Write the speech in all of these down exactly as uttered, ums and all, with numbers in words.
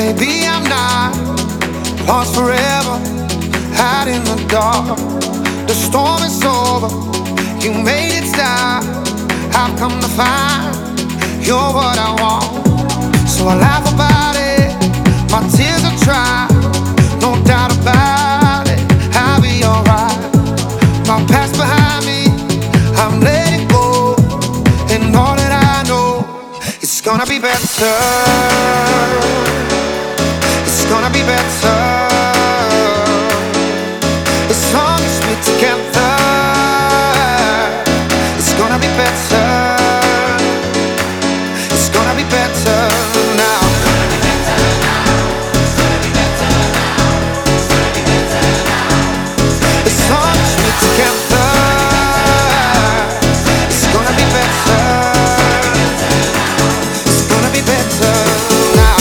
Maybe I'm not lost forever, out in the dark. The storm is over, you made it stop. I've come to find you're what I want. So I laugh about it, my tears are dry. No doubt about it, I'll be alright. My past behind me, I'm letting go. And all that I know, it's gonna be better. It's gonna be better as long as we're together. It's gonna be better. It's gonna be better now. As long as we're together, it's gonna be better. It's gonna be better now.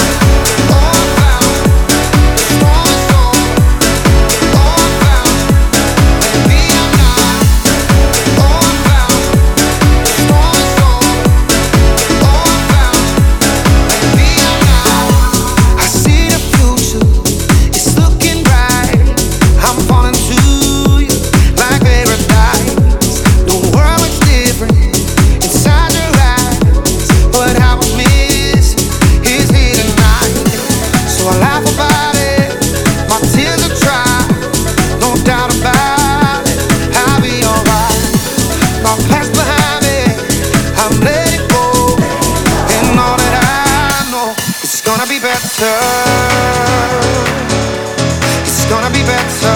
It's gonna be better. It's gonna be better.